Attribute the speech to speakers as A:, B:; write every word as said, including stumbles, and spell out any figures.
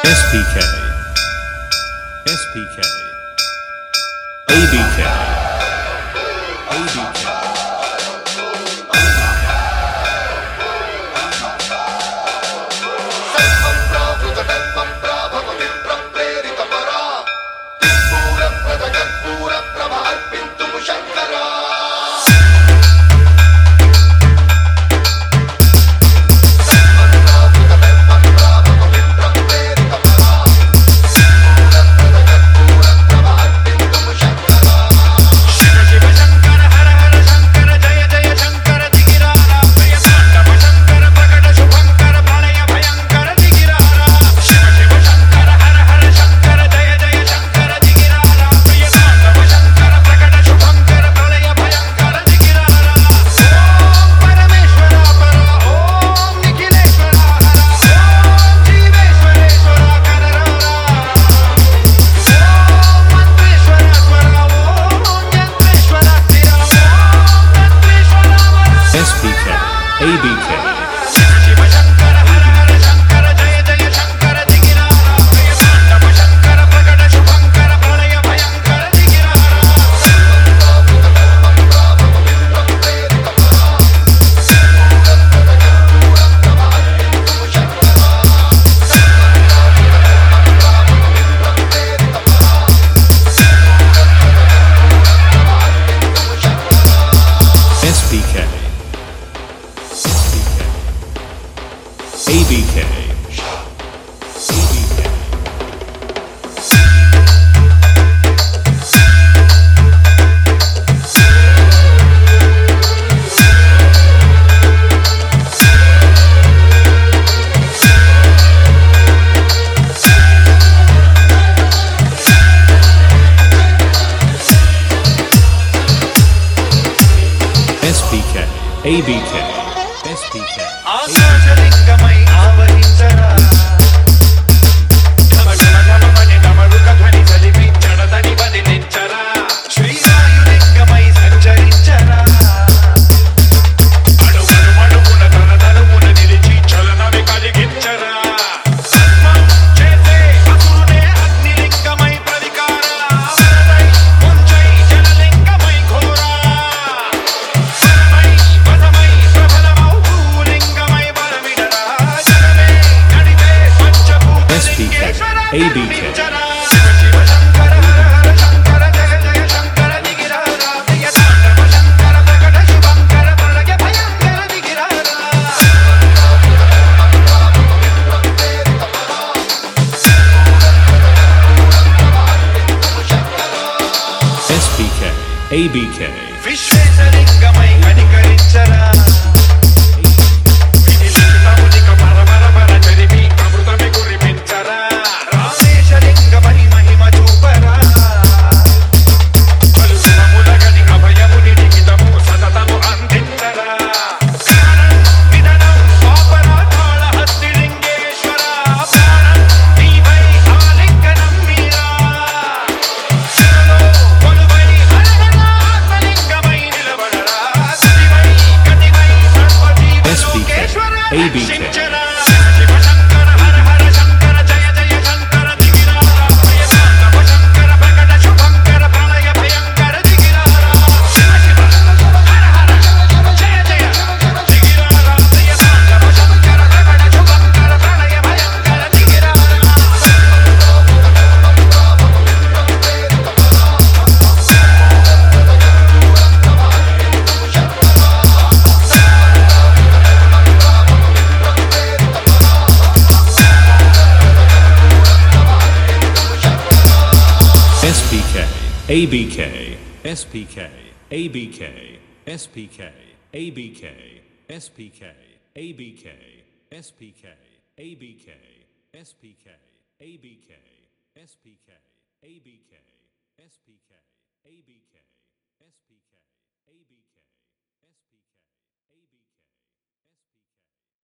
A: S P K, S P K, A B K, A B K. S P K, A B K. S P K, A B K, A B K. S P K, A B K, S P K.
B: ఆకాశలింగమై ఆవహించరా ఘమఘమఘమమని డమరుక ధ్వని చలిమి జడదని వదిలించరా శ్రీవాయులింగమై సంచరించరా అడుగడుమడుగున తన తనువున నిలిచి చలనమి కలిగించరా సన్మం చేసే అసురునే అగ్నిలింగమై ప్రవికారా వరదై ముంచై జలలింగమై ఘోరా వరమై వదమై ప్రబలమౌ భూలింగమై బలమిడరా జగమే నడిపే
A: S P K, A B K.
B: Shiva Shiva Shankara హర హర శంకర జయ జయ శంకర దిగిరారా ప్రియ తాండవ శంకర ప్రకట శుభంకర ప్రళయ భయంకర దిగిరారా
A: S P K, A B K.
B: విశ్వేశలింగమై కనికరించరా వినిలితమునిక పరపరపర చరిమి అమృతమి కురిపించరా రామేశలింగమై మహిమ చూపరా పలుసుమములగని అభయముని లిఖితము సతతము అందించరా జ్ఞానం నిధనం పాపరాధాళ హస్తిలింగేశ్వర ప్రాణం నీవై ఆలింగనం మీరా శరణో కొలువై హరహర ఆత్మలింగమై నిలబడరా గతివై గతివై
A: S P K, A B K.
B: రక్షించరా Shiva Shankara హర హర శంకర జయ జయ శంకర దిగిరారా ప్రియ తాండవ శంకర ప్రకట శుభంకర ప్రళయ భయంకర దిగిరారా శివ శివ హర హర జయ జయ దిగిరారా ప్రియ తాండవ శంకర ప్రకట శుభంకర ప్రళయ భయంకర దిగిరారా
A: S P K, A B K, S P K, A B K, S P K, A B K, S P K, A B K, S P K, A B K, S P K, A B K, S P K, A B K, S P K, A B K, S P K, A B K.